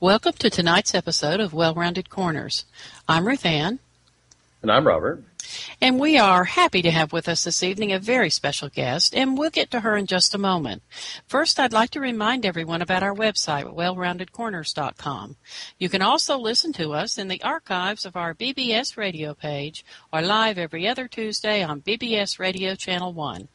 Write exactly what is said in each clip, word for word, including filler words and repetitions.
Welcome to tonight's episode of Well-Rounded Corners. I'm Ruth Ann. And I'm Robert. And we are happy to have with us this evening a very special guest, and we'll get to her in just a moment. First, I'd like to remind everyone about our website, well rounded corners dot com. You can also listen to us in the archives of our B B S radio page or live every other Tuesday on B B S Radio Channel one.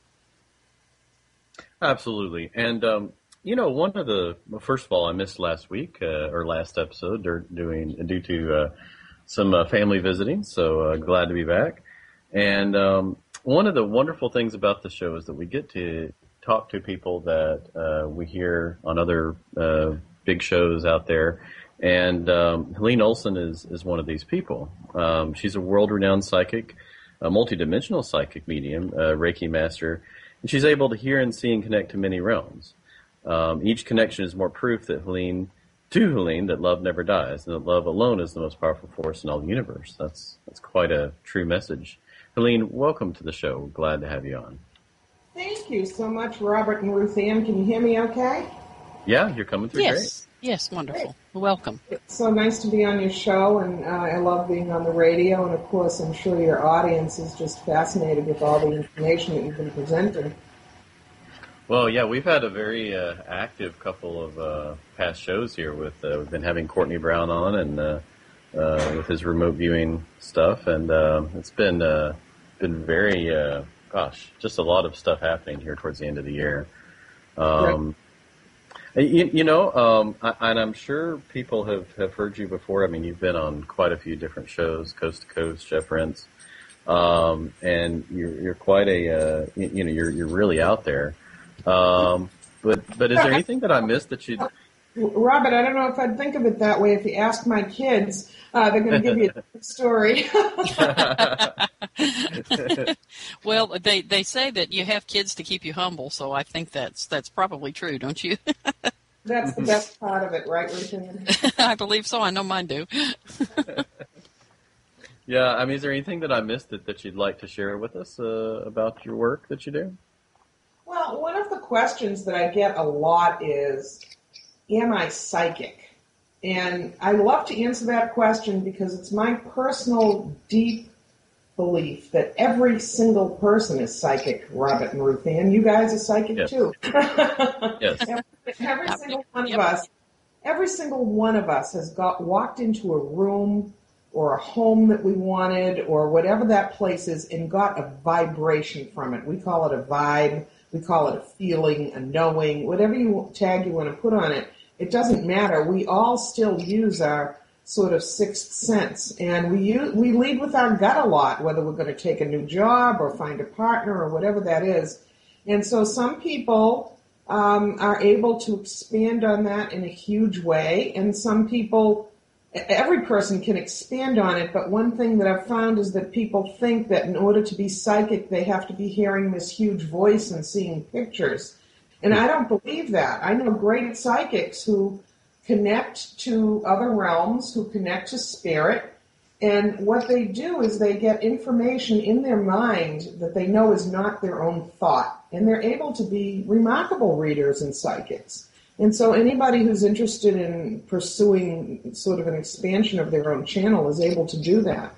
Absolutely. And, um, you know, one of the, well, first of all, I missed last week, uh, or last episode, doing due to uh, some uh, family visiting, so uh, glad to be back. And um, one of the wonderful things about the show is that we get to talk to people that uh, we hear on other uh, big shows out there. And um, Helene Olson is, is one of these people. Um, she's a world-renowned psychic, a multidimensional psychic medium, a Reiki master, and she's able to hear and see and connect to many realms. Um, each connection is more proof that Helene, to Helene, that love never dies, and that love alone is the most powerful force in all the universe. That's that's quite a true message. Helene, welcome to the show. We're glad to have you on. Thank you so much, Robert and Ruth Ann. Can you hear me okay? Yeah, you're coming through yes. great. Yes, wonderful. Great. Welcome. It's so nice to be on your show, and uh, I love being on the radio, and of course I'm sure your audience is just fascinated with all the information that you've been presenting. Well, yeah, we've had a very uh, active couple of uh, past shows here. With uh, we've been having Courtney Brown on, and uh, uh, with his remote viewing stuff, and uh, it's been uh, been very, uh, gosh, just a lot of stuff happening here towards the end of the year. Um, right. you, you know, um, I, and I'm sure people have, have heard you before. I mean, you've been on quite a few different shows, Coast to Coast, Jeff Rentz, um, and you're, you're quite a, uh, you, you know, you're you're really out there. Um, but but is there anything that I missed that you? Robert, I don't know if I'd think of it that way. If you ask my kids, uh, they're going to give you a different story. Well, they they say that you have kids to keep you humble, so I think that's that's probably true, don't you? That's the best part of it, right, Ruth? I believe so. I know mine do. Yeah, I mean, is there anything that I missed that, that you'd like to share with us uh, about your work that you do? Well, one of the questions that I get a lot is, am I psychic? And I love to answer that question because it's my personal deep belief that every single person is psychic, Robert and Ruth Ann. You guys are psychic yes. too. Yes. Every, every single one of us, every single one of us has got walked into a room or a home that we wanted or whatever that place is and got a vibration from it. We call it a vibe. We call it a feeling, a knowing, whatever you tag you want to put on it. It doesn't matter. We all still use our sort of sixth sense, and we use, we lead with our gut a lot, whether we're going to take a new job or find a partner or whatever that is. And so some people um, are able to expand on that in a huge way, and some people, every person can expand on it, but one thing that I've found is that people think that in order to be psychic, they have to be hearing this huge voice and seeing pictures. And I don't believe that. I know great psychics who connect to other realms, who connect to spirit, and what they do is they get information in their mind that they know is not their own thought, and they're able to be remarkable readers and psychics. And so anybody who's interested in pursuing sort of an expansion of their own channel is able to do that.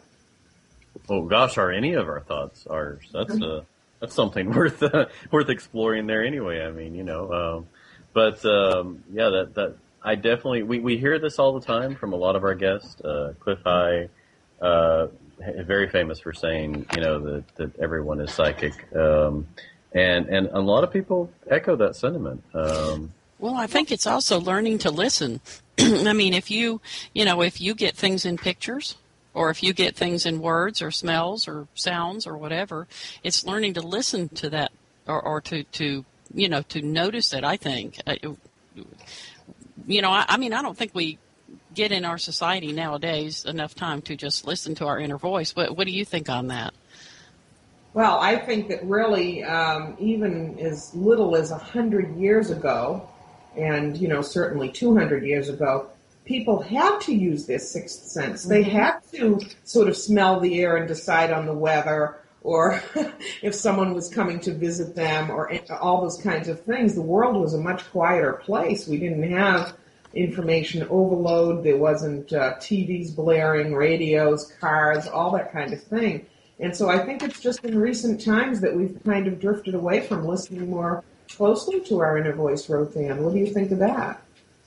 Oh gosh, are any of our thoughts ours? That's uh, that's something worth uh, worth exploring there anyway. I mean, you know, um, but um, yeah, that that I definitely we, we hear this all the time from a lot of our guests. Uh, Cliff High, uh, very famous for saying, you know, that that everyone is psychic, um, and and a lot of people echo that sentiment. Um, Well, I think it's also learning to listen. I mean, if you, you know, if you get things in pictures or if you get things in words or smells or sounds or whatever, it's learning to listen to that or, or to, to, you know, to notice it, I think. You know, I, I mean, I don't think we get in our society nowadays enough time to just listen to our inner voice. What, what do you think on that? Well, I think that really um, even as little as one hundred years ago, and, you know, certainly two hundred years ago, people had to use their sixth sense. They had to sort of smell the air and decide on the weather, or if someone was coming to visit them, or all those kinds of things. The world was a much quieter place. We didn't have information overload. There wasn't uh, T Vs blaring, radios, cars, all that kind of thing. And so I think it's just in recent times that we've kind of drifted away from listening more closely to our inner voice, Roseanne. What do you think of that?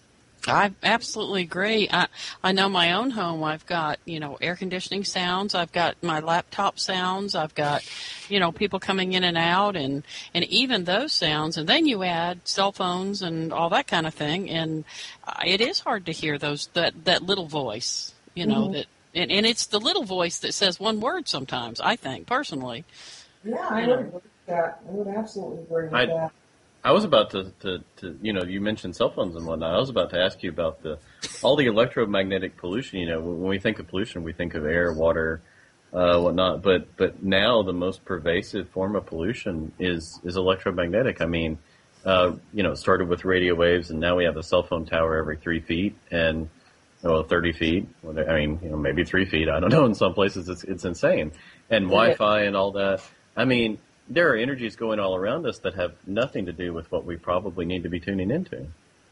I absolutely agree. I, I know my own home. I've got, you know, air conditioning sounds. I've got my laptop sounds. I've got, you know, people coming in and out, and, and even those sounds. And then you add cell phones and all that kind of thing. And it is hard to hear those, that, that little voice, you know, mm-hmm. that, and, and it's the little voice that says one word sometimes, I think, personally. Yeah, I would agree with that. I would absolutely agree with I, that. I was about to, to, to, you know, you mentioned cell phones and whatnot. I was about to ask you about the all the electromagnetic pollution. You know, when we think of pollution, we think of air, water, uh, whatnot. But but now the most pervasive form of pollution is is electromagnetic. I mean, uh, you know, it started with radio waves, and now we have a cell phone tower every three feet and well, thirty feet. I mean, you know, maybe three feet. I don't know. In some places, it's it's insane, and Wi-Fi and all that. I mean. There are energies going all around us that have nothing to do with what we probably need to be tuning into.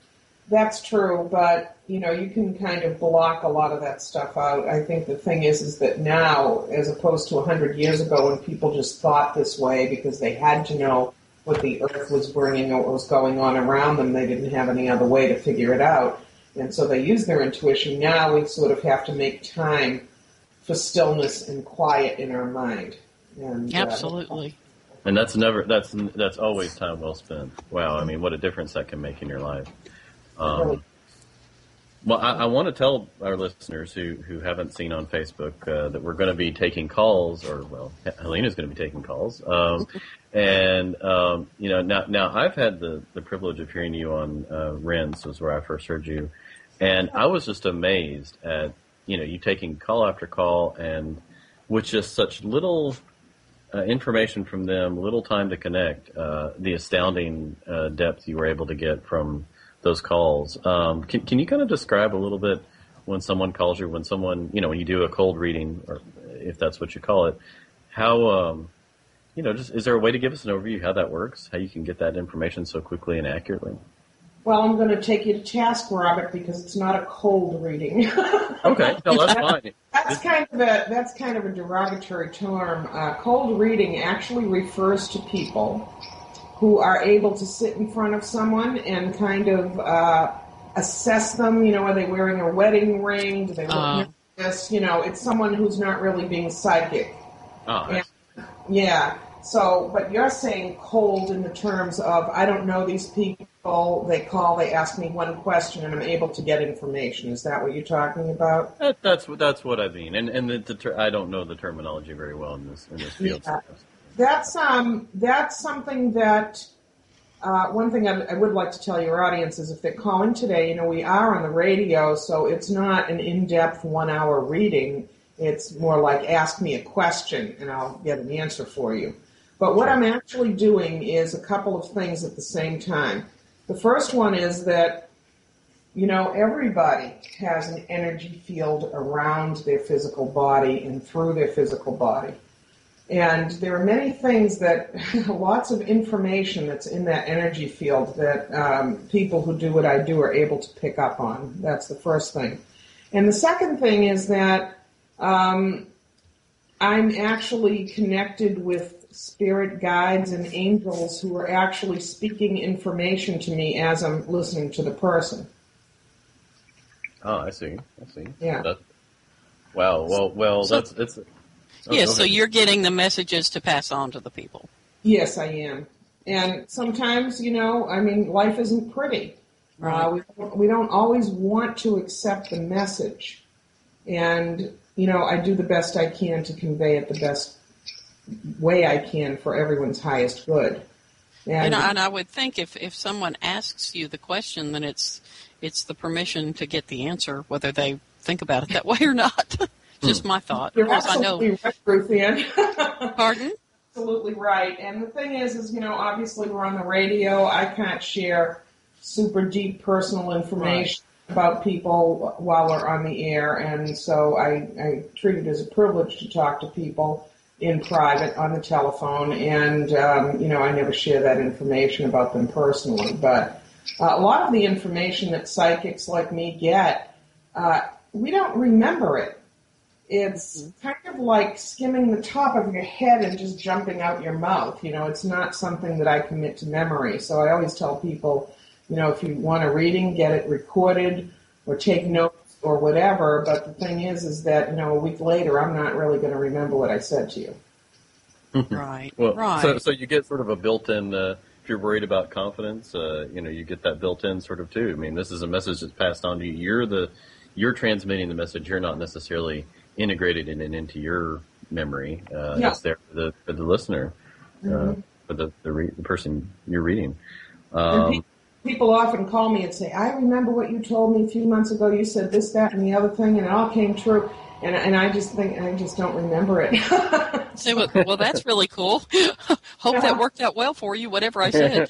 That's true, but, you know, you can kind of block a lot of that stuff out. I think the thing is, is that now, as opposed to one hundred years ago when people just thought this way because they had to know what the earth was bringing or what was going on around them, they didn't have any other way to figure it out. And so they used their intuition. Now we sort of have to make time for stillness and quiet in our mind. And, Absolutely. Uh, And that's never, that's, that's always time well spent. Wow. I mean, what a difference that can make in your life. Um, well, I, I want to tell our listeners who, who haven't seen on Facebook, uh, that we're going to be taking calls, or, well, Helena's going to be taking calls. Um, and, um, you know, now, now I've had the, the privilege of hearing you on, uh, Ren's was where I first heard you. And I was just amazed at, you know, you taking call after call and with just such little, Uh, information from them, little time to connect, uh, the astounding uh, depth you were able to get from those calls. Um, can, can you kind of describe a little bit when someone calls you, when someone, you know, when you do a cold reading, or if that's what you call it, how, um, you know, just is there a way to give us an overview how that works, how you can get that information so quickly and accurately? Well, I'm going to take you to task, Robert, because it's not a cold reading. Okay, no, that's fine. That's kind of a that's kind of a derogatory term. Uh, cold reading actually refers to people who are able to sit in front of someone and kind of uh, assess them. You know, are they wearing a wedding ring? Do they look uh. nervous? You know, it's someone who's not really being psychic. Oh, and, yeah. So, but you're saying cold in the terms of I don't know these people. They call, they ask me one question, and I'm able to get information. Is that what you're talking about? That, that's that's what I mean, and and the, the ter- I don't know the terminology very well in this in this field. Yeah. That's um that's something that uh, one thing I, I would like to tell your audience is if they're calling today, you know, we are on the radio, so it's not an in-depth one-hour reading. It's more like ask me a question, and I'll get an answer for you. But what I'm actually doing is a couple of things at the same time. The first one is that, you know, everybody has an energy field around their physical body and through their physical body. And there are many things that, lots of information that's in that energy field that um, people who do what I do are able to pick up on. That's the first thing. And the second thing is that um, I'm actually connected with spirit guides and angels who are actually speaking information to me as I'm listening to the person. Oh, I see. I see. Yeah. That, wow. Well, well, so, that's it's. Oh, yeah. So you're getting the messages to pass on to the people. Yes, I am. And sometimes, you know, I mean, life isn't pretty. Right. Uh, we we don't always want to accept the message, and you know, I do the best I can to convey it the best way I can for everyone's highest good. And, and, I, and I would think if, if someone asks you the question, then it's it's the permission to get the answer, whether they think about it that way or not. Just my thought. You're of course, absolutely I know. right, Ruth Ann. Pardon? Absolutely right. And the thing is, is, you know, obviously we're on the radio. I can't share super deep personal information right. about people while we're on the air. And so I, I treat it as a privilege to talk to people in private on the telephone. And, um, you know, I never share that information about them personally. But Uh, a lot of the information that psychics like me get, uh, we don't remember it. It's kind of like skimming the top of your head and just jumping out your mouth. You know, it's not something that I commit to memory. So I always tell people, you know, if you want a reading, get it recorded or take notes or whatever. But the thing is, is that, you know, a week later, I'm not really going to remember what I said to you. Right. Well, right. So, so you get sort of a built-in, uh, if you're worried about confidence, uh, you know, you get that built-in sort of too. I mean, this is a message that's passed on to you. You're the, you're transmitting the message. You're not necessarily integrated in and into your memory. Uh, Yeah. It's there for the for the listener, uh, Mm-hmm. for the the, re- the person you're reading. And Um, pe- people often call me and say, I remember what you told me a few months ago. You said this, that, and the other thing, and it all came true. And, and I just think, I just don't remember it. Say, well, well, that's really cool. Hope that worked out well for you, whatever I said.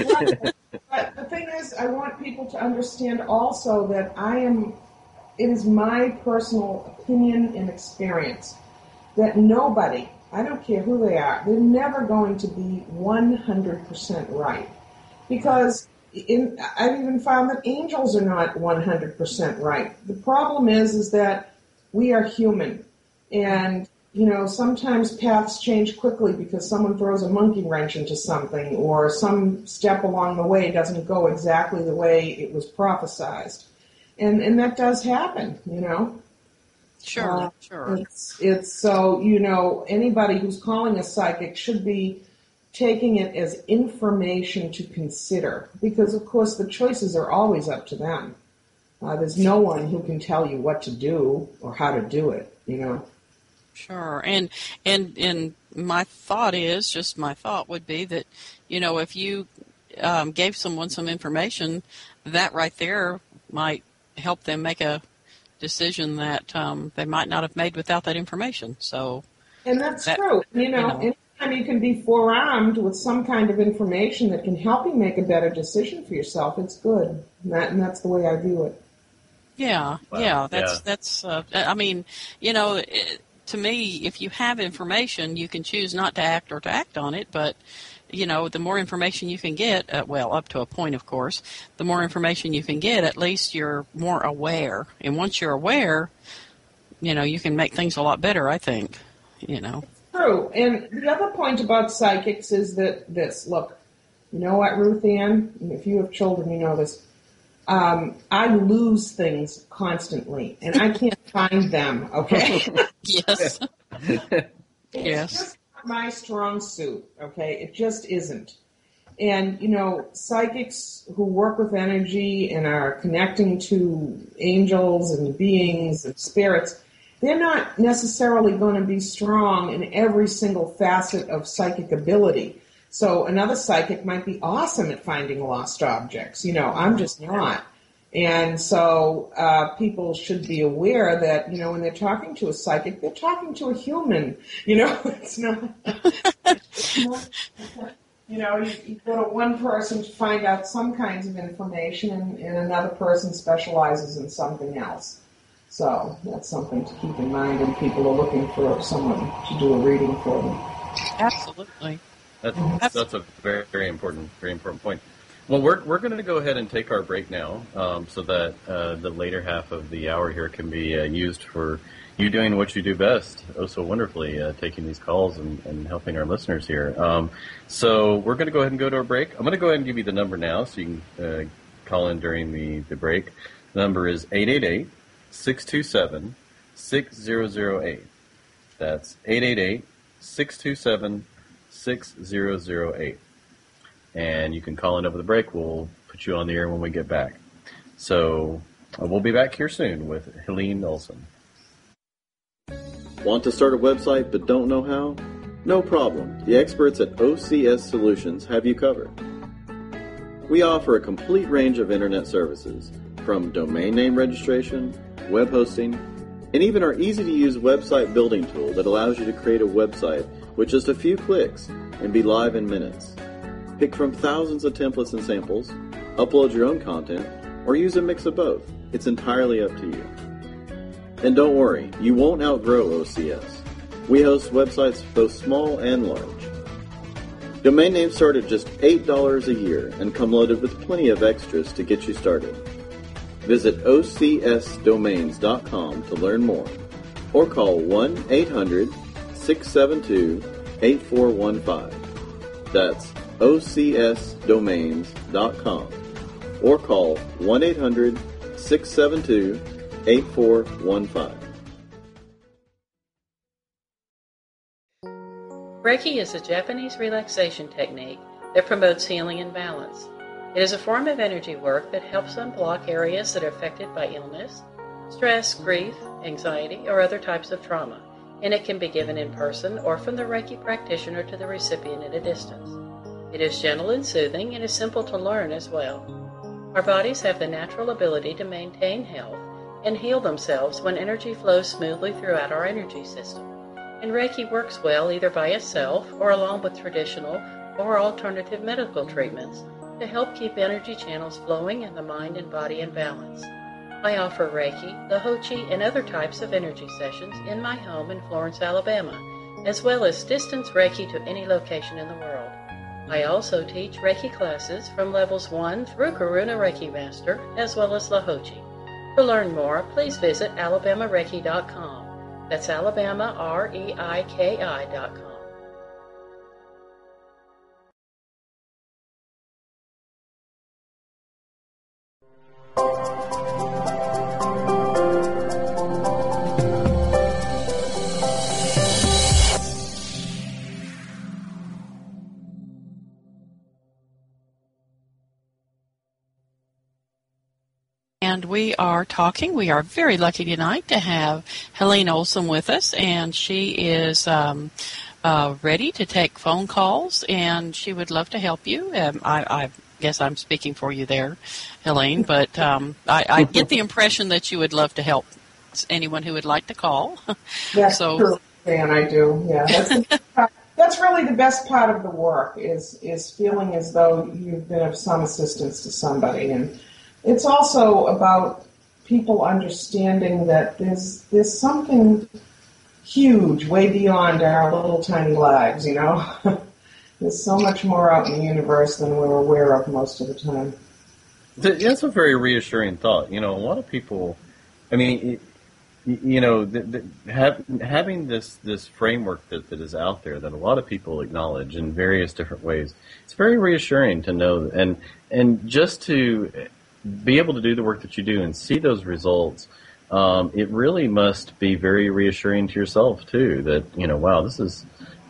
But the thing is, I want people to understand also that I am, it is my personal opinion and experience that nobody, I don't care who they are, they're never going to be one hundred percent right. Because in, I've even found that angels are not one hundred percent right. The problem is, is that we are human. And, you know, sometimes paths change quickly because someone throws a monkey wrench into something, or some step along the way doesn't go exactly the way it was prophesized. And and that does happen, you know. Sure, Uh, sure. It's, it's so, you know, anybody who's calling a psychic should be taking it as information to consider, because, of course, the choices are always up to them. Uh, there's no one who can tell you what to do or how to do it, you know. Sure. And, and, and my thought is, just my thought would be that, you know, if you um, gave someone some information, that right there might help them make a decision that um, they might not have made without that information. So, and that's that, true. You know, you know, anytime you can be forearmed with some kind of information that can help you make a better decision for yourself, it's good. And, that, and that's the way I view it. Yeah, Wow. yeah. That's Yeah. that's. Uh, I mean, you know, it, to me, if you have information, you can choose not to act or to act on it. But you know, the more information you can get, uh, well, up to a point, of course, the more information you can get, at least you're more aware. And once you're aware, you know, you can make things a lot better, I think, you know. True. And the other point about psychics is that this, look, you know what, Ruth Ann, if you have children, you know this, um, I lose things constantly, and I can't find them, okay? Yes. It's Yes. just not my strong suit, okay? It just isn't. And, you know, psychics who work with energy and are connecting to angels and beings and spirits, they're not necessarily going to be strong in every single facet of psychic ability. So another psychic might be awesome at finding lost objects. You know, I'm just not. And so uh, people should be aware that, you know, when they're talking to a psychic, they're talking to a human. You know, it's not... It's not You know, you, you go to one person to find out some kinds of information, and, and another person specializes in something else. So that's something to keep in mind when people are looking for someone to do a reading for them. Absolutely. That's that's a very very important very important point. Well, we're we're going to go ahead and take our break now, um, so that uh, the later half of the hour here can be uh, used for you doing what you do best, oh so wonderfully, uh, taking these calls and, and helping our listeners here. Um, so we're going to go ahead and go to our break. I'm going to go ahead and give you the number now, so you can uh, call in during the, the break. The number is eight eight eight, six two seven, six zero zero eight. That's eight eight eight, six two seven, six zero zero eight. And you can call in over the break. We'll put you on the air when we get back. So uh, we'll be back here soon with Helene Olson. Want to start a website but don't know how? No problem. The experts at O C S Solutions have you covered. We offer a complete range of internet services, from domain name registration, web hosting, and even our easy-to-use website building tool that allows you to create a website with just a few clicks and be live in minutes. Pick from thousands of templates and samples, upload your own content, or use a mix of both. It's entirely up to you. And don't worry, you won't outgrow O C S. We host websites both small and large. Domain names start at just eight dollars a year and come loaded with plenty of extras to get you started. Visit O C S domains dot com to learn more, or call one eight hundred six seven two eight four one five. That's O C S domains dot com, or call one eight hundred six seven two eight four one five. Reiki is a Japanese relaxation technique that promotes healing and balance. It is a form of energy work that helps unblock areas that are affected by illness, stress, grief, anxiety, or other types of trauma, and it can be given in person or from the Reiki practitioner to the recipient at a distance. It is gentle and soothing and is simple to learn as well. Our bodies have the natural ability to maintain health and heal themselves when energy flows smoothly throughout our energy system. And Reiki works well either by itself or along with traditional or alternative medical treatments to help keep energy channels flowing and the mind and body in balance. I offer Reiki, Lahochi, and other types of energy sessions in my home in Florence, Alabama, as well as distance Reiki to any location in the world. I also teach Reiki classes from levels one through Karuna Reiki Master, as well as Lahochi. To learn more, please visit alabama reiki dot com. That's Alabama, R E I K I dot com. And we are talking. We are very lucky tonight to have Helene Olson with us, and she is um, uh, ready to take phone calls, and she would love to help you. Um, I, I guess I'm speaking for you there, Helene, but um, I, I get the impression that you would love to help anyone who would like to call. That's so, true, Dan, I do. Yeah, that's, that's really the best part of the work is is feeling as though you've been of some assistance to somebody. And it's also about people understanding that there's there's something huge way beyond our little tiny lives, you know. There's so much more out in the universe than we're aware of most of the time. That's a very reassuring thought. You know, a lot of people, I mean, you know, the, the, have, having this, this framework that, that is out there that a lot of people acknowledge in various different ways, it's very reassuring to know, and and just to be able to do the work that you do and see those results, um, it really must be very reassuring to yourself too. That, you know, wow, this is.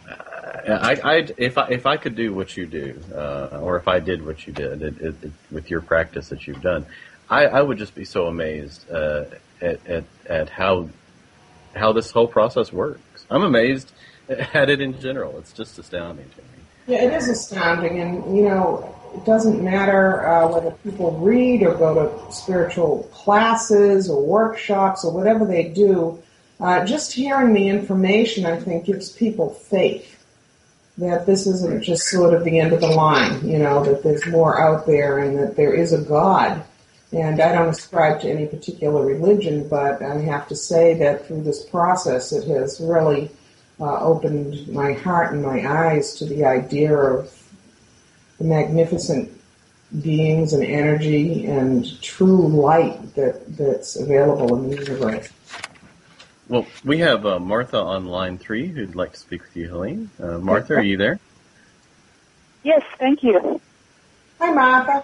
I, I, if I if I could do what you do, uh, or if I did what you did it, it, it, with your practice that you've done, I, I would just be so amazed uh, at, at at how how this whole process works. I'm amazed at it in general. It's just astounding to me. Yeah, it is astounding, and you know, it doesn't matter uh, whether people read or go to spiritual classes or workshops or whatever they do. Uh, just hearing the information, I think, gives people faith that this isn't just sort of the end of the line, you know, that there's more out there and that there is a God. And I don't ascribe to any particular religion, but I have to say that through this process it has really uh, opened my heart and my eyes to the idea of the magnificent beings and energy and true light that, that's available in the universe. Well, we have uh, Martha on line three who'd like to speak with you, Helene. Uh, Martha, are you there? Yes, thank you. Hi, Martha.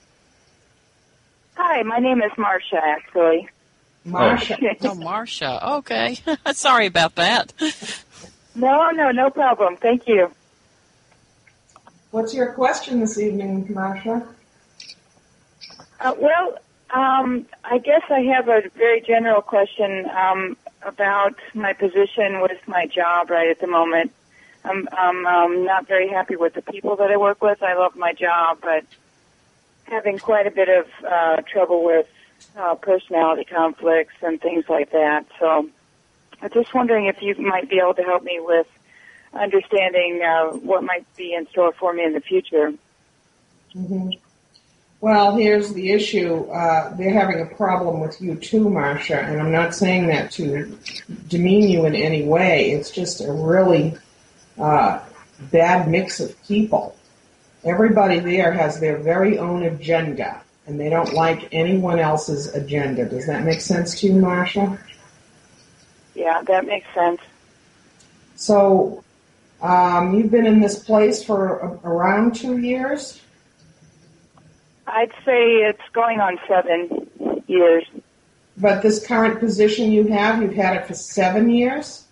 Hi, my name is Marcia, actually. Marcia. oh, Marcia. Okay. Sorry about that. No, no, no problem. Thank you. What's your question this evening, Marcia? Uh, well, um, I guess I have a very general question um, about my position with my job right at the moment. I'm, I'm um, not very happy with the people that I work with. I love my job, but having quite a bit of uh, trouble with uh, personality conflicts and things like that. So I'm just wondering if you might be able to help me with understanding uh, what might be in store for me in the future. Mm-hmm. Well, here's the issue. Uh, they're having a problem with you too, Marcia, and I'm not saying that to demean you in any way. It's just a really uh, bad mix of people. Everybody there has their very own agenda, and they don't like anyone else's agenda. Does that make sense to you, Marsha? Yeah, that makes sense. So um, you've been in this place for a, around two years? I'd say it's going on seven years. But this current position you have, you've had it for seven years?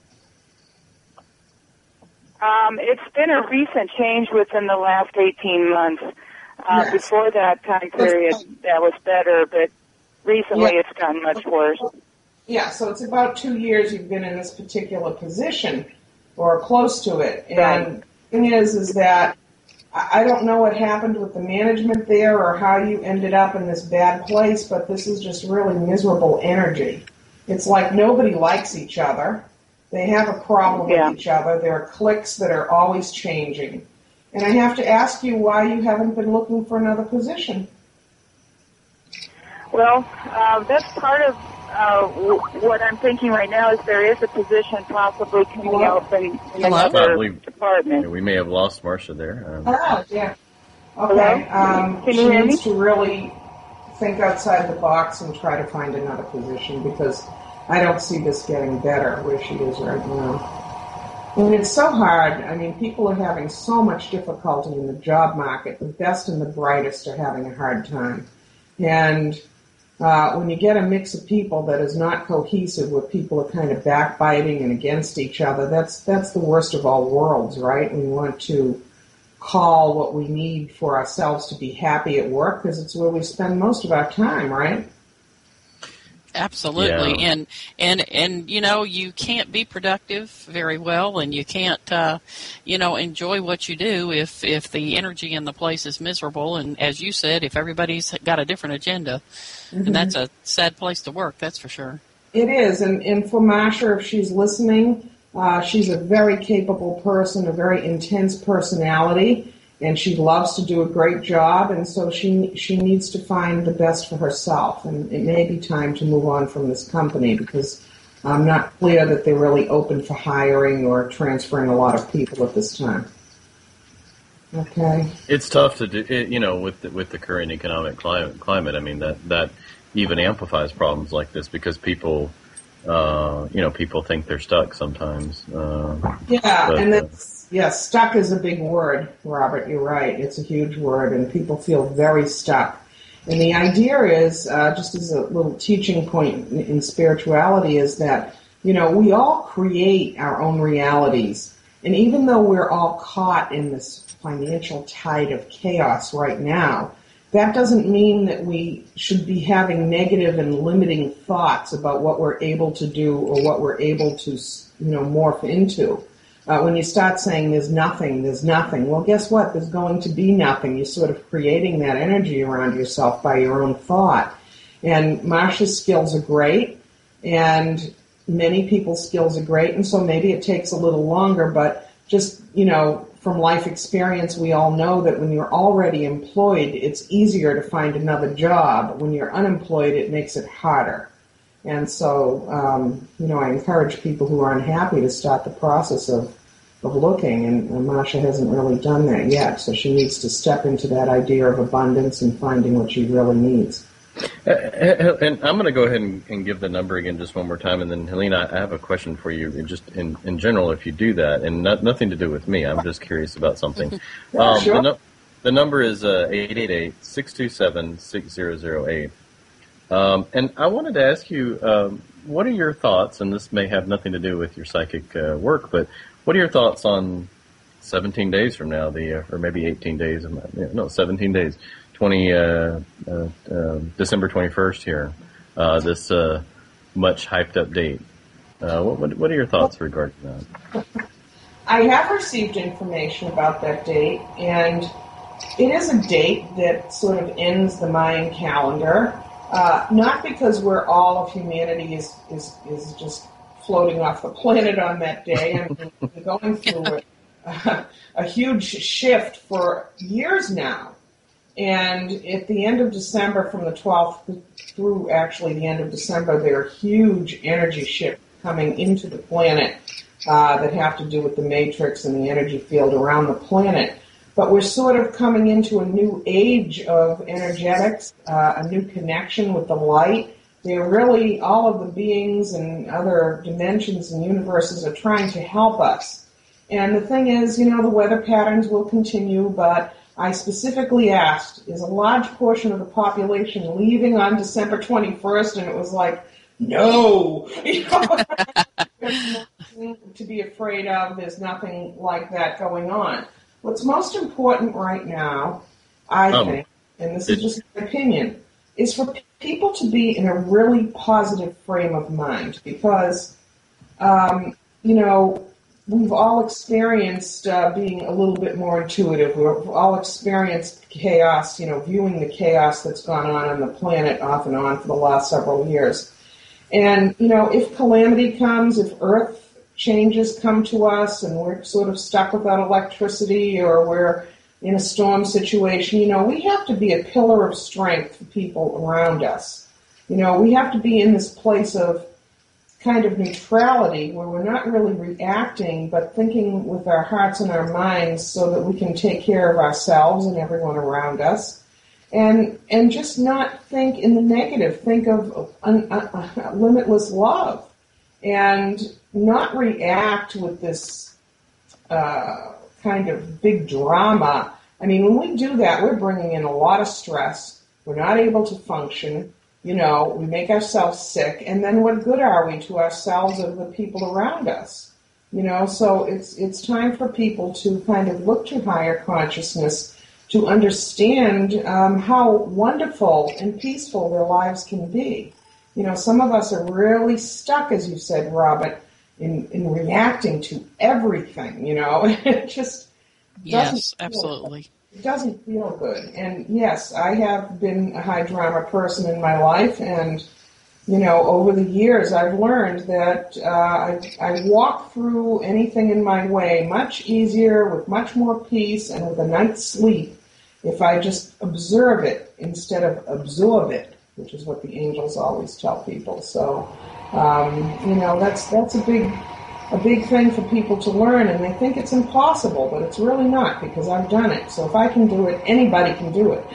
Um, it's been a recent change within the last eighteen months. Uh, Yes. Before that time period, that was better, but recently Yeah. it's gotten much worse. Yeah, so it's about two years you've been in this particular position, or close to it. And Right. the thing is, is that I I don't know what happened with the management there or how you ended up in this bad place, but this is just really miserable energy. It's like nobody likes each other. They have a problem Yeah. with each other. There are cliques that are always changing. And I have to ask you why you haven't been looking for another position. Well, uh, that's part of uh, w- what I'm thinking right now is there is a position possibly coming Hello? open in Hello? another Uh, we- department. Yeah, we may have lost Marcia there. Um, Oh, yeah. Okay. Hello? Um, Can she you hear needs me? to really think outside the box and try to find another position because I don't see this getting better where she is right now. And it's so hard. I mean, people are having so much difficulty in the job market. The best and the brightest are having a hard time. And uh, when you get a mix of people that is not cohesive, where people are kind of backbiting and against each other, that's that's the worst of all worlds, right? We want to call what we need for ourselves to be happy at work because it's where we spend most of our time, right? Absolutely, Yeah. and and and you know you can't be productive very well, and you can't uh, you know enjoy what you do if if the energy in the place is miserable. And as you said, if everybody's got a different agenda, Mm-hmm. and that's a sad place to work. That's for sure. It is, and, and for Marsha, if she's listening, uh, she's a very capable person, a very intense personality, and she loves to do a great job, and so she she needs to find the best for herself, and it may be time to move on from this company because I'm not clear that they're really open for hiring or transferring a lot of people at this time. Okay. It's tough to do, it, you know, with the, with the current economic climate. Climate, I mean, that that even amplifies problems like this because people, uh, you know, people think they're stuck sometimes. Uh, Yeah, but, and uh, that's, yeah, stuck is a big word, Robert. You're right. It's a huge word, and people feel very stuck. And the idea is, uh, just as a little teaching point in, in spirituality, is that, you know, we all create our own realities. And even though we're all caught in this financial tide of chaos right now, that doesn't mean that we should be having negative and limiting thoughts about what we're able to do or what we're able to, you know, morph into. Uh, when you start saying there's nothing, there's nothing, well, guess what? There's going to be nothing. You're sort of creating that energy around yourself by your own thought. And Marsha's skills are great, and many people's skills are great, and so maybe it takes a little longer, but just, you know, from life experience, we all know that when you're already employed, it's easier to find another job. When you're unemployed, it makes it harder. And so, um, you know, I encourage people who are unhappy to start the process of, of looking, and, and Marsha hasn't really done that yet, so she needs to step into that idea of abundance and finding what she really needs. And I'm going to go ahead and, and give the number again just one more time, and then Helena, I have a question for you. Just in, in general, if you do that, and not, nothing to do with me, I'm just curious about something. Yeah, um, sure. the, no, the number is uh, eight eight eight, six two seven, six zero zero eight. Um, and I wanted to ask you, um, what are your thoughts? And this may have nothing to do with your psychic uh, work, but what are your thoughts on seventeen days from now, the uh, or maybe eighteen days? No, seventeen days. twenty uh, uh, uh, December twenty-first here, uh, this uh, much hyped up date. Uh, what, what are your thoughts regarding that? I have received information about that date, and it is a date that sort of ends the Mayan calendar, uh, not because we're all of humanity is, is, is just floating off the planet on that day. I mean, we're going through a, a huge shift for years now. And at the end of December, from the twelfth through actually the end of December, there are huge energy shifts coming into the planet uh, that have to do with the matrix and the energy field around the planet. But we're sort of coming into a new age of energetics, uh, a new connection with the light. They're really, all of the beings and other dimensions and universes are trying to help us. And the thing is, you know, the weather patterns will continue, but I specifically asked, is a large portion of the population leaving on December twenty-first? And it was like, no, you know, there's nothing to be afraid of. There's nothing like that going on. What's most important right now, I um, think, and this is just my opinion, is for people to be in a really positive frame of mind because, um, you know, we've all experienced uh, being a little bit more intuitive. We've all experienced chaos, you know, viewing the chaos that's gone on on the planet off and on for the last several years. And, you know, if calamity comes, if Earth changes come to us and we're sort of stuck without electricity or we're in a storm situation, you know, we have to be a pillar of strength for people around us. You know, we have to be in this place of kind of neutrality where we're not really reacting but thinking with our hearts and our minds so that we can take care of ourselves and everyone around us. And and just not think in the negative. Think of un, uh, limitless love. And not react with this uh, kind of big drama. I mean, when we do that, we're bringing in a lot of stress. We're not able to function. You know, we make ourselves sick. And then what good are we to ourselves or the people around us? You know, so it's it's time for people to kind of look to higher consciousness to understand um, how wonderful and peaceful their lives can be. You know, some of us are really stuck, as you said, Robert, in, in reacting to everything, you know. It just doesn't Yes, absolutely. Feel, it doesn't feel good. And yes, I have been a high drama person in my life, and, you know, over the years I've learned that uh, I, I walk through anything in my way much easier, with much more peace, and with a night's sleep if I just observe it instead of absorb it, which is what the angels always tell people. So, um, you know, that's that's a big a big thing for people to learn, and they think it's impossible, but it's really not, because I've done it. So if I can do it, anybody can do it.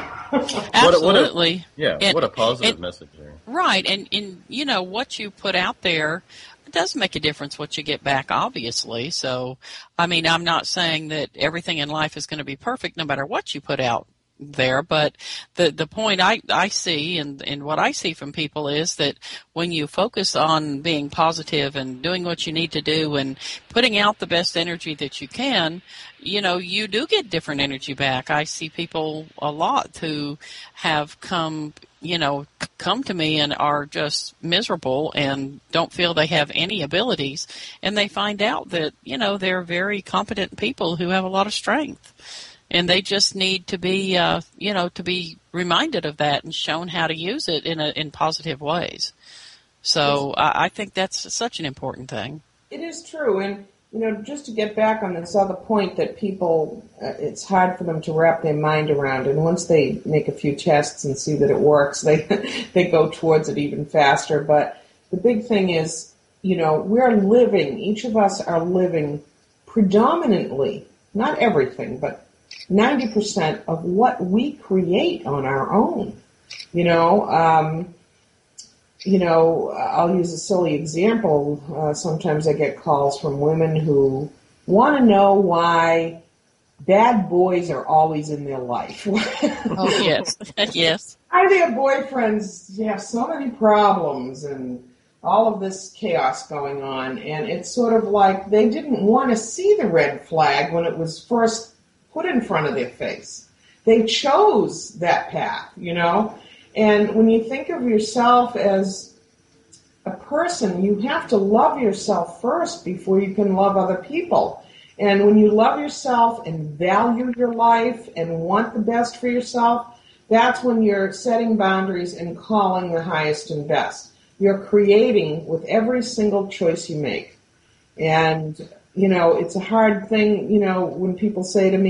Absolutely. What a, yeah, and, what a positive and, message there. Right, and, and, you know, what you put out there, it does make a difference what you get back, obviously. So, I mean, I'm not saying that everything in life is going to be perfect no matter what you put out there, but the the point I, I see and, and what I see from people is that when you focus on being positive and doing what you need to do and putting out the best energy that you can, you know, you do get different energy back. I see people a lot who have come, you know, come to me and are just miserable and don't feel they have any abilities, and they find out that, you know, they're very competent people who have a lot of strength. And they just need to be, uh, you know, to be reminded of that and shown how to use it in a, in positive ways. So uh, I think that's such an important thing. It is true. And, you know, just to get back on this other point that people, uh, it's hard for them to wrap their mind around. And once they make a few tests and see that it works, they they go towards it even faster. But the big thing is, you know, we're living, each of us are living predominantly, not everything, but ninety percent of what we create on our own. You know, um, you know, I'll use a silly example. Uh, sometimes I get calls from women who want to know why bad boys are always in their life. Oh, yes. Yes. Why their boyfriends have so many problems and all of this chaos going on. And it's sort of like they didn't want to see the red flag when it was first put in front of their face. They chose that path, you know. And when you think of yourself as a person, you have to love yourself first before you can love other people. And when you love yourself and value your life and want the best for yourself, that's when you're setting boundaries and calling the highest and best. You're creating with every single choice you make. And you know, it's a hard thing, you know, when people say to me,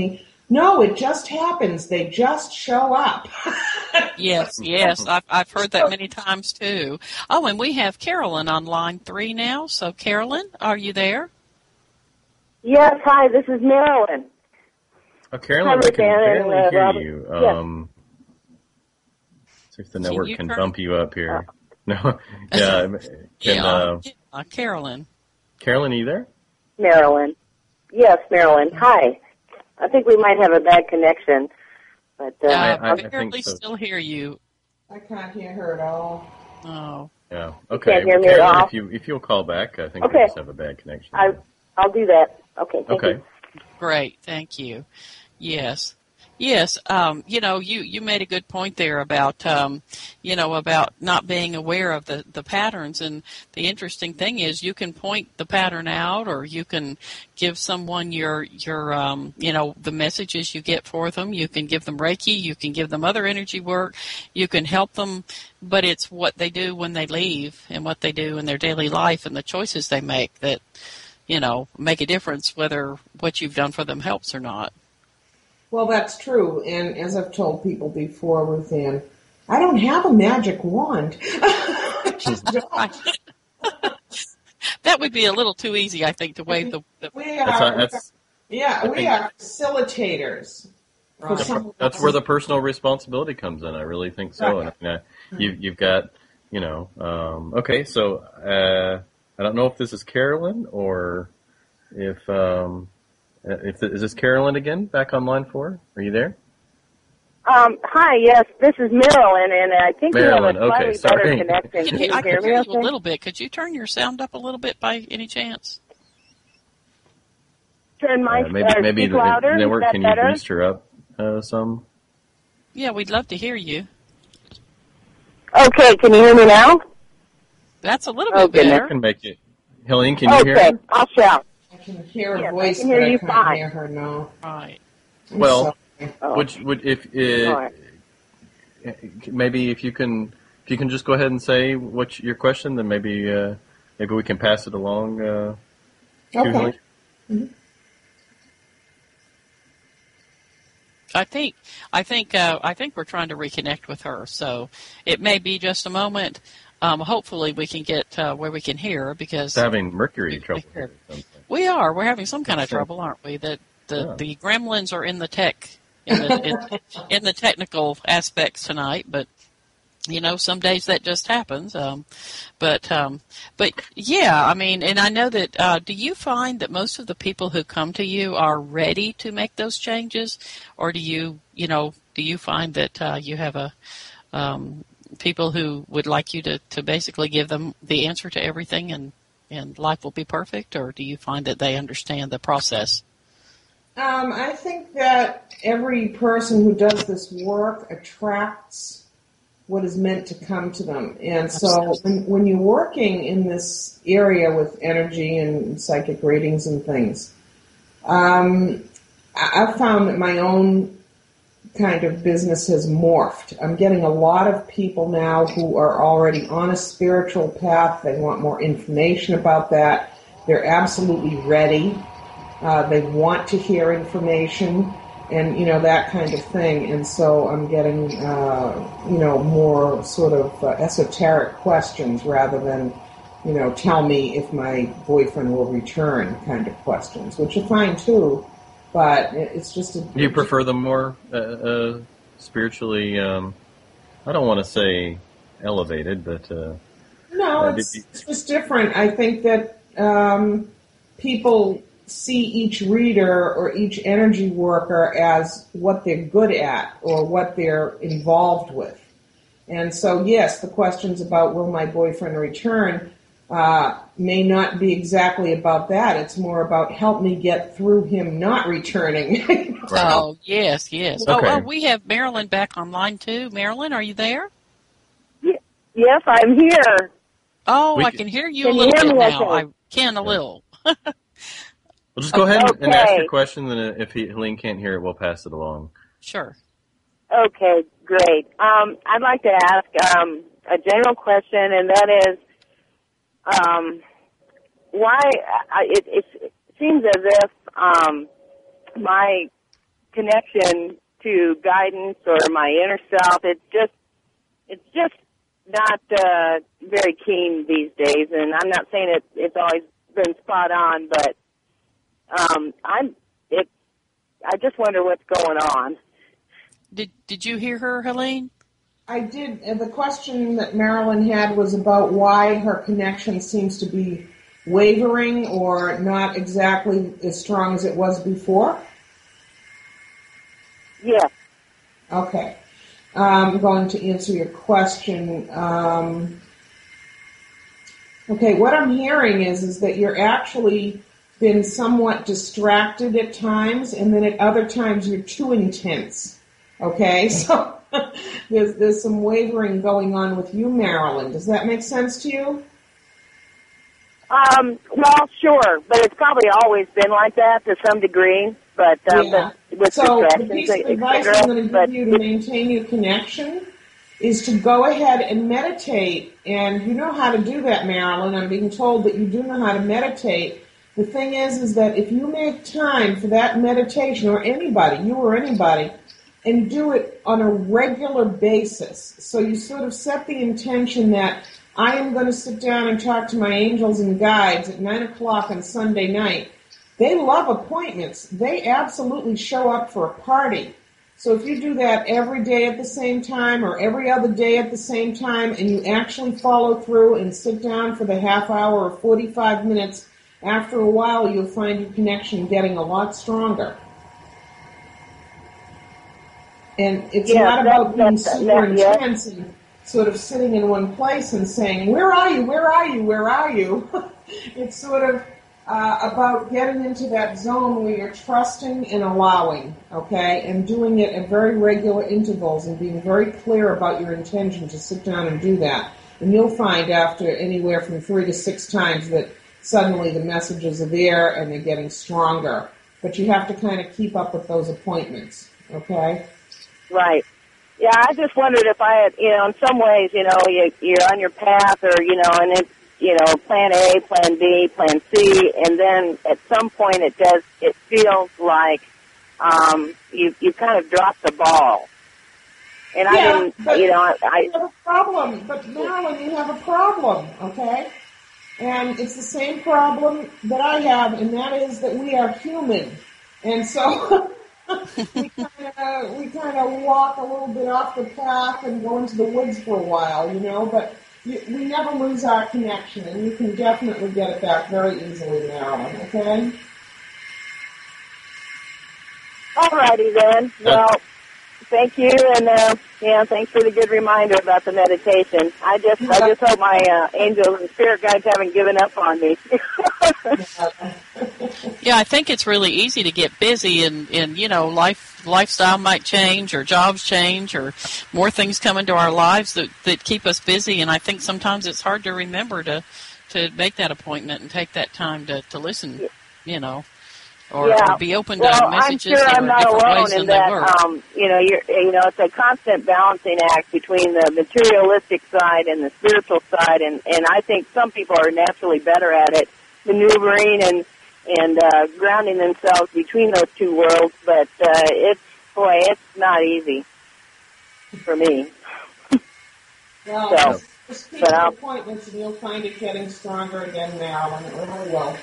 No, it just happens. They just show up. Yes, yes, I've I've heard that many times too. Oh, and we have Carolyn on line three now. So, Carolyn, are you there? Yes, hi, this is Marilyn. Oh, Carolyn, Hi, I can Roseanne and, barely uh, hear Robert. you. Yes. Um, see if the network you can turn- bump you up here. No, yeah, can, Yeah, uh, yeah, Carolyn. Carolyn, are you there? Marilyn. Yes, Marilyn. Hi. I think we might have a bad connection, but uh, Uh, I- I, I barely think so. still hear you. I can't hear her at all. Oh, Yeah. Okay. can't hear me at Carolyn, all? if you if you'll call back, I think we Okay. just have a bad connection. I, I'll do that. Okay, thank okay. you. great, thank you. Yes, yes. Um, you know, you you made a good point there about um, you know, about not being aware of the the patterns. And the interesting thing is, you can point the pattern out, or you can give someone your your um, you know, the messages you get for them. You can give them Reiki. You can give them other energy work. You can help them, but it's what they do when they leave, and what they do in their daily life, and the choices they make that, you know, make a difference whether what you've done for them helps or not. Well, that's true. And as I've told people before, Ruth Ann, I don't have a magic wand. I just don't. That would be a little too easy, I think, to wave the. the We That's are, that's yeah, I we think- are facilitators. For Right. some of that's us. where the personal responsibility comes in. I really think so. Right. And I mean, you you've got you know um, okay. So uh, I don't know if this is Carolyn or if um, if is this Carolyn again back on line four? Are you there? Um, hi, yes, this is Marilyn, and I think Marilyn, we have a slightly okay, sorry. better connection. Can Can you, you I hear can me hear you okay? a little bit. Could you turn your sound up a little bit by any chance? Turn my Uh, maybe uh, maybe speak the louder. Is network. that Can you better? boost her up uh, some? Yeah, we'd love to hear you. Okay, can you hear me now? That's a little Oh, bit goodness. I better. can make it. Helene, can you hear Okay, her? I'll shout. I can hear her Yes, I voice, can hear but you I can't fine. hear her now. Right. I'm Well, sorry. Oh. Would would if uh, All right. maybe if you can if you can just go ahead and say what your question, then maybe uh, maybe we can pass it along. Uh, to Okay. Helene. I think I think uh, I think we're trying to reconnect with her, so it may be just a moment. Um, hopefully, we can get uh, where we can hear her, because It's having mercury We- trouble. we- or something. we are. We're having some kind of Sure. trouble, aren't we? That the Yeah. the gremlins are in the tech in the in, in the technical aspects tonight, but you know, some days that just happens. Um, but um, but yeah, I mean, and I know that. Uh, do you find that most of the people who come to you are ready to make those changes, or do you you know do you find that uh, you have a um, people who would like you to, to basically give them the answer to everything, and, and life will be perfect, or do you find that they understand the process? Um, I think that every person who does this work attracts what is meant to come to them. And so when, when you're working in this area with energy and psychic readings and things, um, I- I've found that my own kind of business has morphed. I'm getting a lot of people now who are already on a spiritual path. They want more information about that. They're absolutely ready. Uh, they want to hear information, and you know, that kind of thing. And so I'm getting uh, you know, more sort of uh, esoteric questions rather than, you know, tell me if my boyfriend will return kind of questions, which are fine too. But it's just a. Do you prefer them more uh, uh, spiritually? Um, I don't want to say elevated, but uh, No, uh, it's, did you- it's just different. I think that um, people see each reader or each energy worker as what they're good at or what they're involved with. And so, yes, the questions about will my boyfriend return uh, may not be exactly about that. It's more about help me get through him not returning. Right. Oh, yes, yes. Okay. Oh, oh, we have Marilyn back online, too. Marilyn, are you there? Ye- Yes, I'm here. Oh, We I can- can hear you Can a you little hear bit me now. okay? I can a little. Well, just go ahead and, and ask Okay. your question, then if he, Helene can't hear it, we'll pass it along. Sure. Okay, great. Um, I'd like to ask um, a general question, and that is, um, why I, it, it seems as if um, my connection to guidance or my inner self. It's just, it's just not uh, very keen these days. And I'm not saying it, it's always been spot on, but um, I'm. It. I just wonder what's going on. Did Did you hear her, Helene? I did. And the question that Marilyn had was about why her connection seems to be wavering or not exactly as strong as it was before. Yeah. Okay. I'm going to answer your question. Um, okay, what I'm hearing is is that you're actually been somewhat distracted at times, and then at other times you're too intense. Okay, so there's there's some wavering going on with you, Marilyn. Does that make sense to you? Um, well, sure, but it's probably always been like that to some degree. But, um, yeah. but with so the distractions, piece of et advice cetera, I'm going to give but, you to maintain your connection is to go ahead and meditate. And you know how to do that, Marilyn. I'm being told that you do know how to meditate. The thing is, is that if you make time for that meditation, or anybody, you or anybody, and do it on a regular basis, so you sort of set the intention that I am going to sit down and talk to my angels and guides at nine o'clock on Sunday night. They love appointments. They absolutely show up for a party. So if you do that every day at the same time or every other day at the same time, and you actually follow through and sit down for the half hour or forty-five minutes, after a while you'll find your connection getting a lot stronger. And it's yeah, not about that, being that, super that, yeah. intense and sort of sitting in one place and saying, where are you, where are you, where are you? It's sort of uh, about getting into that zone where you're trusting and allowing, okay, and doing it at very regular intervals and being very clear about your intention to sit down and do that. And you'll find after anywhere from three to six times that suddenly the messages are there and they're getting stronger. But you have to kind of keep up with those appointments, okay? Right. Yeah, I just wondered if I had, you know, in some ways, you know, you, you're on your path or, you know, and it's, you know, plan A, plan B, plan C, and then at some point it does, it feels like um, you you kind of dropped the ball. And yeah, I didn't, but you know, I, I... you have a problem. But Marilyn, you have a problem, okay? And it's the same problem that I have, and that is that we are human. And so we kind of we kind of walk a little bit off the path and go into the woods for a while, you know, but you, we never lose our connection, and you can definitely get it back very easily, Marilyn, okay? All righty then. Well, thank you, and uh, yeah, thanks for the good reminder about the meditation. I just, I just hope my uh, angels and spirit guides haven't given up on me. Yeah, I think it's really easy to get busy, and, and you know, life lifestyle might change, or jobs change, or more things come into our lives that, that keep us busy. And I think sometimes it's hard to remember to to make that appointment and take that time to, to listen, you know. Or, yeah. or be open to well, messages I'm sure that I'm are not different alone ways in than that, they were. Um, you know, you're, you know, it's a constant balancing act between the materialistic side and the spiritual side, and, and I think some people are naturally better at it, maneuvering and and uh, grounding themselves between those two worlds. But uh, it's boy, it's not easy for me. Well, so, just, just keep but your I'll, appointments, and you'll find it getting stronger again, Marilyn. It really will.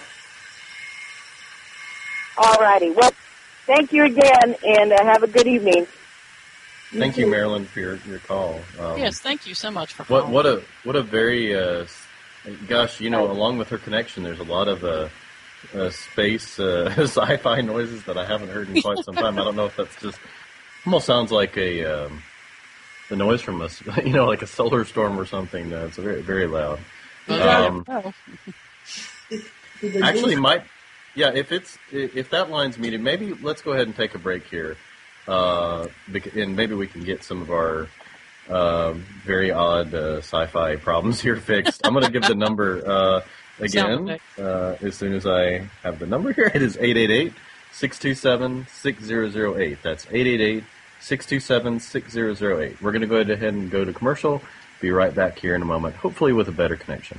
all righty. Well, thank you again, and uh, have a good evening. Thank you, Marilyn, for your, your call. Um, Yes, thank you so much for What calling. what a what a very uh, gosh, you know, along with her connection, there's a lot of uh, uh, space uh, sci-fi noises that I haven't heard in quite some time. I don't know if that's just almost sounds like a um, the noise from a you know like a solar storm or something. Uh, it's very very loud. Um, Oh. actually, might yeah. If it's if that line's muted, maybe let's go ahead and take a break here, uh, and maybe we can get some of our uh, very odd uh, sci-fi problems here fixed. I'm going to give the number uh, again uh, as soon as I have the number here. It is eight eight eight, six two seven, six zero zero eight. That's eight eight eight, six two seven, six zero zero eight. We're going to go ahead and go to commercial. Be right back here in a moment, hopefully with a better connection.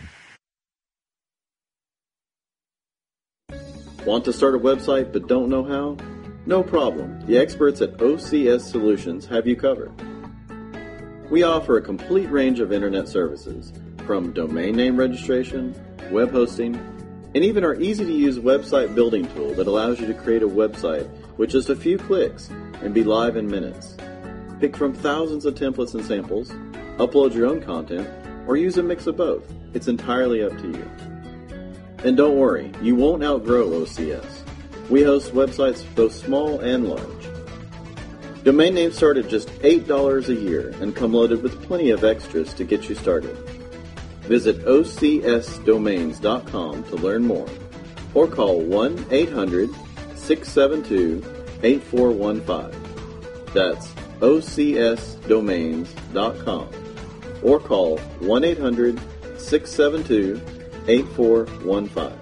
Want to start a website but don't know how? No problem. The experts at O C S Solutions have you covered. We offer a complete range of internet services, from domain name registration, web hosting, and even our easy-to-use website building tool that allows you to create a website with just a few clicks and be live in minutes. Pick from thousands of templates and samples, upload your own content, or use a mix of both. It's entirely up to you. And don't worry, you won't outgrow O C S. We host websites both small and large. Domain names start at just eight dollars a year and come loaded with plenty of extras to get you started. Visit O C S domains dot com to learn more, or call one eight hundred six seven two eight four one five. That's O C S domains dot com, or call one eight hundred six seven two eight four one five.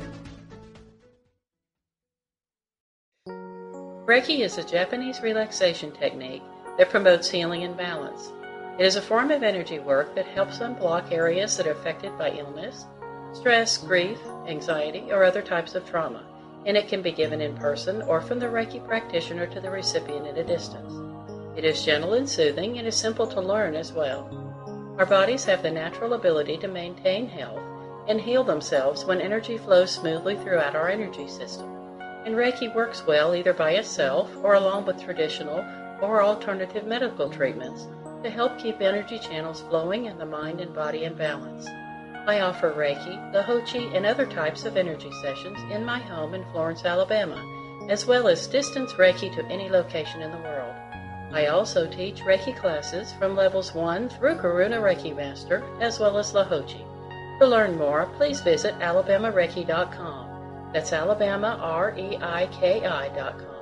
Reiki is a Japanese relaxation technique that promotes healing and balance. It is a form of energy work that helps unblock areas that are affected by illness, stress, grief, anxiety, or other types of trauma, and it can be given in person or from the Reiki practitioner to the recipient at a distance. It is gentle and soothing and is simple to learn as well. Our bodies have the natural ability to maintain health and heal themselves when energy flows smoothly throughout our energy system. And Reiki works well either by itself or along with traditional or alternative medical treatments to help keep energy channels flowing and the mind and body in balance. I offer Reiki, Lahochi, and other types of energy sessions in my home in Florence, Alabama, as well as distance Reiki to any location in the world. I also teach Reiki classes from levels one through Karuna Reiki Master, as well as Lahochi. To learn more, please visit alabama reiki dot com. That's Alabama, R E I K I dot com.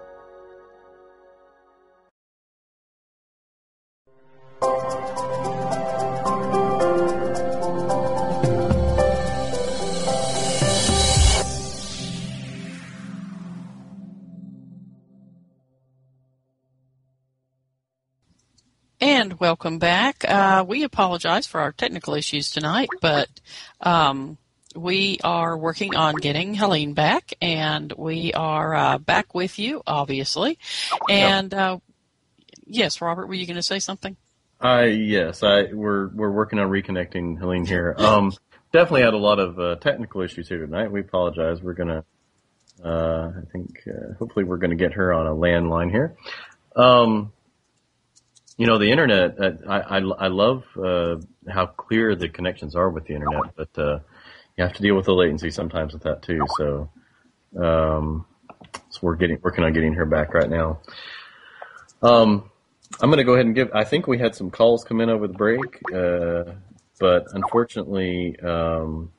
And welcome back. Uh, we apologize for our technical issues tonight, but um, we are working on getting Helene back, and we are uh, back with you, obviously. And uh, yes, Robert, were you going to say something? Uh, yes, I we're we're working on reconnecting Helene here. Um, definitely had a lot of uh, technical issues here tonight. We apologize. We're gonna, uh, I think, uh, hopefully, we're going to get her on a landline here. Um, You know, the internet, uh, I, I, I love uh, how clear the connections are with the internet, but uh, you have to deal with the latency sometimes with that too. So, um, so we're getting working on getting her back right now. Um, I'm going to go ahead and give, I think we had some calls come in over the break, uh, but unfortunately, um,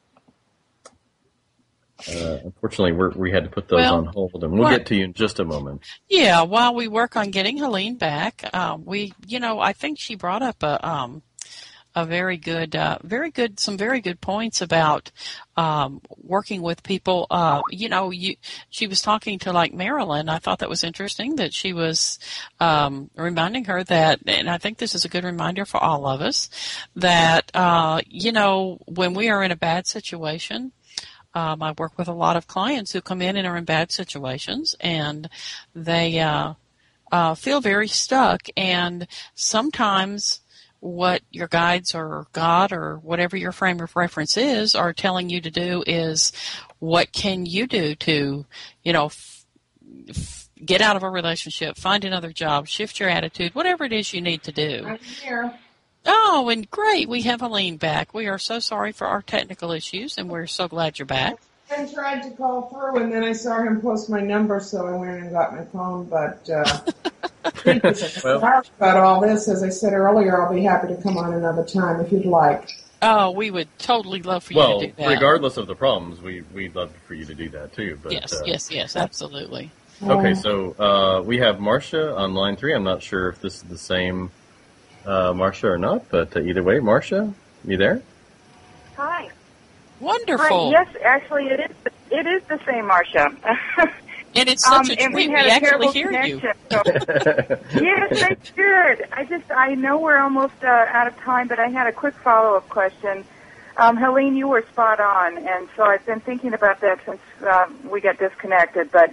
Uh, unfortunately, we're, we had to put those well, on hold, and we'll what, get to you in just a moment. Yeah, while we work on getting Helene back, um, we, you know, I think she brought up a, um, a very good, uh, very good, some very good points about um, working with people. Uh, you know, you, she was talking to like Marilyn. I thought that was interesting that she was um, reminding her that, and I think this is a good reminder for all of us, that uh, you know, when we are in a bad situation. Um, I work with a lot of clients who come in and are in bad situations, and they uh, uh, feel very stuck. And sometimes what your guides or God or whatever your frame of reference is are telling you to do is, what can you do to, you know, f- f- get out of a relationship, find another job, shift your attitude, whatever it is you need to do. I'm here. Oh, and great. We have Helene back. We are so sorry for our technical issues, and we're so glad you're back. I tried to call through, and then I saw him post my number, so I went and got my phone. But uh, well, sorry about all this. As I said earlier, I'll be happy to come on another time if you'd like. Oh, we would totally love for well, you to do that. Well, regardless of the problems, we, we'd love for you to do that, too. But, yes, uh, yes, yes, absolutely. Okay, so uh, we have Marcia on line three. I'm not sure if this is the same Uh, Marcia or not, but uh, either way, Marcia, you there? Hi. Wonderful. Hi. Yes, actually, it is. It is the same, Marcia. And it's such um, a treat. we, we had a actually hear connection, you. So. Yes, I did. I just, I know we're almost uh, out of time, but I had a quick follow-up question. Um, Helene, you were spot on, and so I've been thinking about that since uh, we got disconnected. But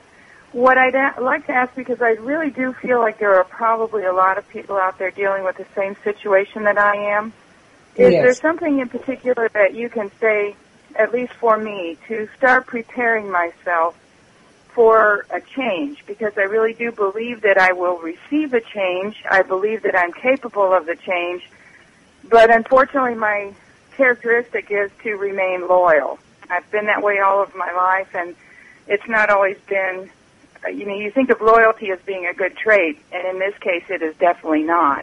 what I'd a- like to ask, because I really do feel like there are probably a lot of people out there dealing with the same situation that I am, is Yes. there something in particular that you can say, at least for me, to start preparing myself for a change? Because I really do believe that I will receive a change. I believe that I'm capable of the change. But unfortunately, my characteristic is to remain loyal. I've been that way all of my life, and it's not always been, you know, you think of loyalty as being a good trait, and in this case it is definitely not.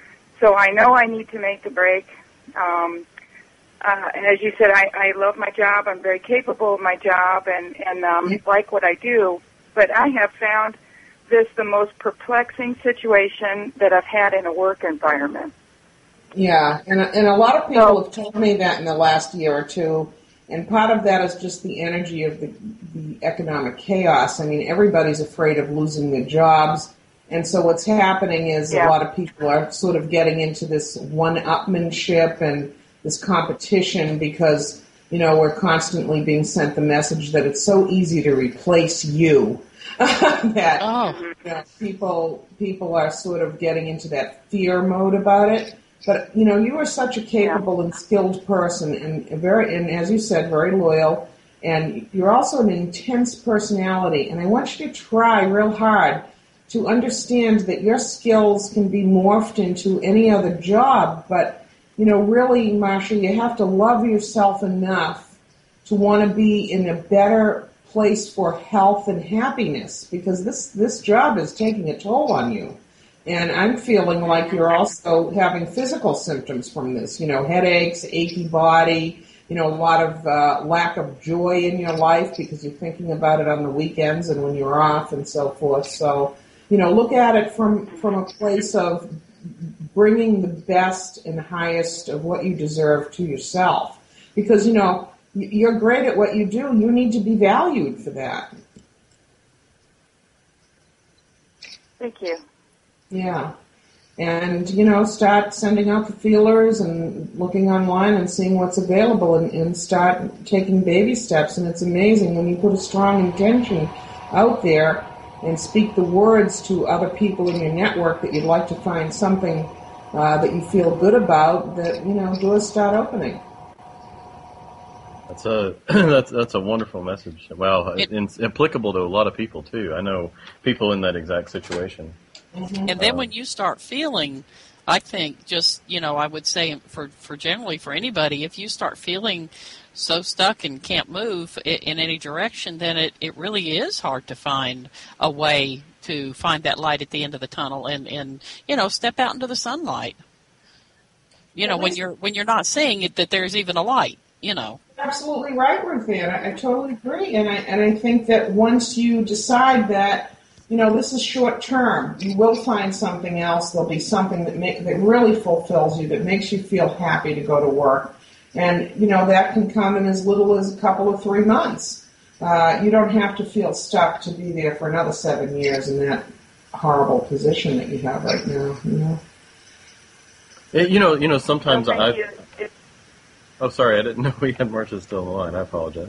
So I know I need to make the break. Um, uh, and as you said, I, I love my job. I'm very capable of my job and, and um, like what I do. But I have found this the most perplexing situation that I've had in a work environment. Yeah, and, and a lot of people have told me that in the last year or two. And part of that is just the energy of the, the economic chaos. I mean, everybody's afraid of losing their jobs. And so what's happening is Yeah. a lot of people are sort of getting into this one-upmanship and this competition because, you know, we're constantly being sent the message that it's so easy to replace you that Oh. you know, people people are sort of getting into that fear mode about it. But, you know, you are such a capable and skilled person and a very, and as you said, very loyal. And you're also an intense personality. And I want you to try real hard to understand that your skills can be morphed into any other job. But, you know, really, Marsha, you have to love yourself enough to want to be in a better place for health and happiness, because this, this job is taking a toll on you. And I'm feeling like you're also having physical symptoms from this, you know, headaches, achy body, you know, a lot of uh, lack of joy in your life because you're thinking about it on the weekends and when you're off and so forth. So, you know, look at it from, from a place of bringing the best and highest of what you deserve to yourself. Because, you know, you're great at what you do. You need to be valued for that. Thank you. Yeah. And, you know, start sending out the feelers and looking online and seeing what's available and, and start taking baby steps. And it's amazing when you put a strong intention out there and speak the words to other people in your network that you'd like to find something uh, that you feel good about, that, you know, doors start opening. That's a that's that's a wonderful message. Wow, it, it's applicable to a lot of people too. I know people in that exact situation. Mm-hmm. And then when you start feeling, I think just, you know, I would say for, for generally for anybody, if you start feeling so stuck and can't move in, in any direction, then it, it really is hard to find a way to find that light at the end of the tunnel and, and you know, step out into the sunlight. You know, when you're when you're not seeing it, that there's even a light, you know. Absolutely right, Ruth Ann. I, I totally agree. And I, and I think that once you decide that, you know, this is short term, you will find something else. There'll be something that make, that really fulfills you, that makes you feel happy to go to work. And, you know, that can come in as little as a couple of three months. Uh, you don't have to feel stuck to be there for another seven years in that horrible position that you have right now, you know. It, you know, you know, sometimes Well, thank I. you. It- Oh, sorry, I didn't know we had Marcia still on the line. I apologize.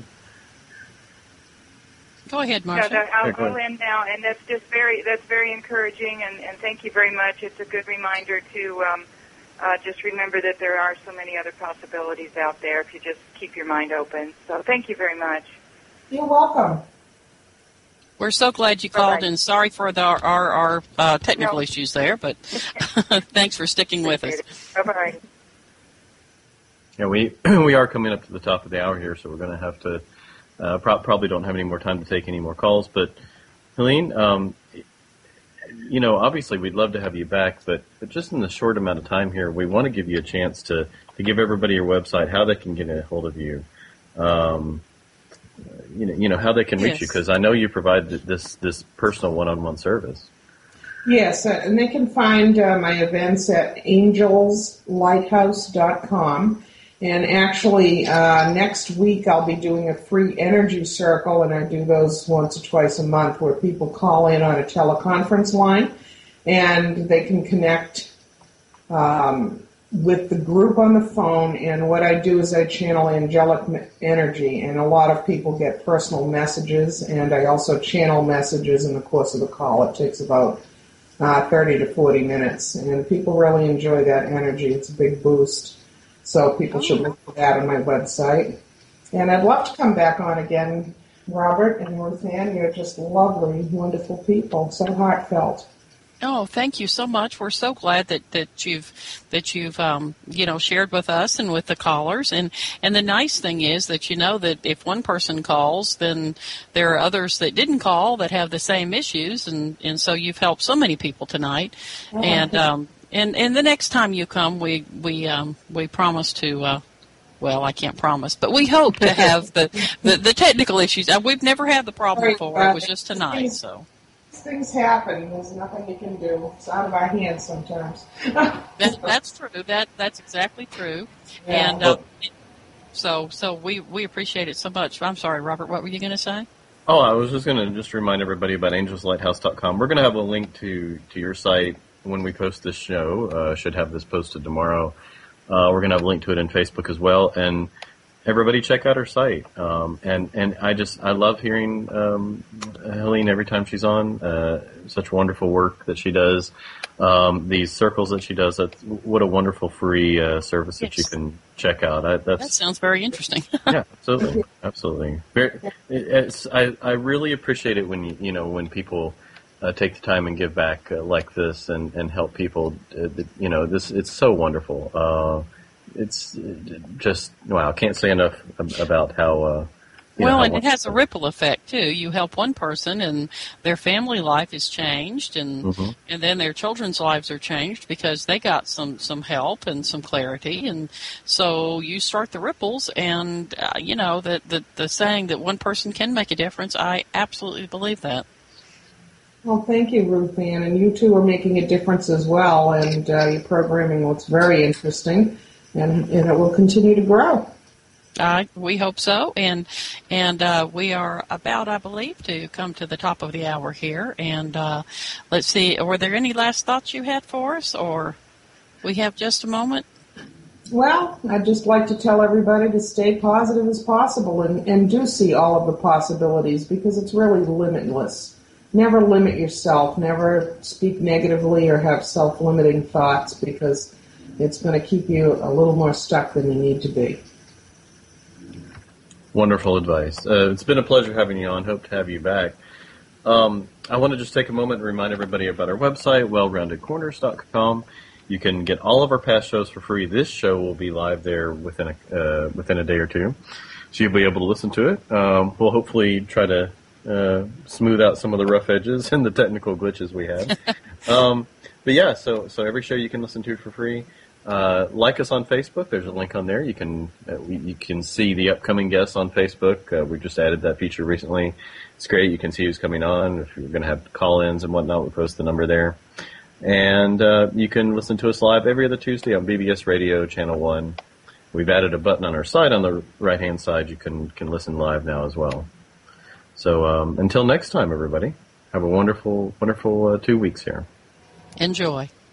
Go ahead, No, Marcia. that, I'll, Yeah, go I'll ahead. end now, and that's just very that's very encouraging, and, and thank you very much. It's a good reminder to um, uh, just remember that there are so many other possibilities out there if you just keep your mind open. So thank you very much. You're welcome. We're so glad you called, Bye-bye. and sorry for the, our, our, our uh, technical No. issues there, but thanks for sticking with us. Bye bye. Yeah, we we are coming up to the top of the hour here, so we're going to have to uh, pro- probably don't have any more time to take any more calls. But Helene, um, you know, obviously we'd love to have you back, but, but just in the short amount of time here, we want to give you a chance to, to give everybody your website, how they can get a hold of you, um, you know, you know how they can reach Yes. you, because I know you provide th- this this personal one-on-one service. Yes, uh, and they can find uh, my events at angels lighthouse dot com. And actually, uh, next week I'll be doing a free energy circle, and I do those once or twice a month where people call in on a teleconference line, and they can connect um, with the group on the phone, and what I do is I channel angelic energy, and a lot of people get personal messages, and I also channel messages in the course of the call. It takes about uh, thirty to forty minutes, and people really enjoy that energy. It's a big boost, so people should look for that on my website. And I'd love to come back on again, Robert and Ruth Ann. You're just lovely, wonderful people, so heartfelt. Oh, thank you so much. We're so glad that, that you've that you've um, you know shared with us and with the callers. And, and the nice thing is that you know that if one person calls, then there are others that didn't call that have the same issues, and, and so you've helped so many people tonight. Oh, and um, and and the next time you come, we we um, we promise to. Uh, Well, I can't promise, but we hope to have the, the, the technical issues. We've never had the problem before. It was just tonight, so. Things happen. There's nothing you can do. It's out of our hands sometimes. that, that's true. That that's exactly true. Yeah. And uh, so so we, we appreciate it so much. I'm sorry, Robert. What were you going to say? Oh, I was just going to just remind everybody about angels lighthouse dot com. We're going to have a link to, to your site when we post this show. Uh, should have this posted tomorrow. Uh, we're going to have a link to it in Facebook as well. And everybody check out her site. Um, and, and I just, I love hearing, um, Helene every time she's on, uh, such wonderful work that she does. Um, these circles that she does, that's, what a wonderful free, uh, service yes. that you can check out. I, that's, that sounds very interesting. Yeah, absolutely. Absolutely. Very, it, it's, I, I really appreciate it when, you, you know, when people, uh, take the time and give back uh, like this and, and help people, uh, you know, this, it's so wonderful. Uh, It's just, wow, I can't say enough about how, uh, you well, know, how and it has a ripple effect, too. You help one person, and their family life is changed, and mm-hmm. and then their children's lives are changed because they got some, some help and some clarity, and so you start the ripples, and, uh, you know, the, the, the saying that one person can make a difference, I absolutely believe that. Well, thank you, Ruth Ann, and you two are making a difference as well, and uh, your programming looks very interesting. And, and it will continue to grow. Uh, we hope so. And and uh, we are about, I believe, to come to the top of the hour here. And uh, let's see, were there any last thoughts you had for us, or we have just a moment? Well, I'd just like to tell everybody to stay positive as possible and, and do see all of the possibilities, because it's really limitless. Never limit yourself. Never speak negatively or have self-limiting thoughts, because it's going to keep you a little more stuck than you need to be. Wonderful advice. Uh, it's been a pleasure having you on. Hope to have you back. Um, I want to just take a moment and remind everybody about our website, well rounded corners dot com. You can get all of our past shows for free. This show will be live there within a, uh, within a day or two, so you'll be able to listen to it. Um, we'll hopefully try to uh, smooth out some of the rough edges and the technical glitches we have. um, but yeah, so so every show you can listen to for free. Uh, like us on Facebook. There's a link on there. You can uh, we, you can see the upcoming guests on Facebook. Uh, we just added that feature recently. It's great. You can see who's coming on. If you're going to have call-ins and whatnot, we post the number there. And uh, you can listen to us live every other Tuesday on B B S Radio Channel One. We've added a button on our side on the right-hand side. You can can listen live now as well. So um, until next time, everybody, have a wonderful, wonderful uh, two weeks here. Enjoy.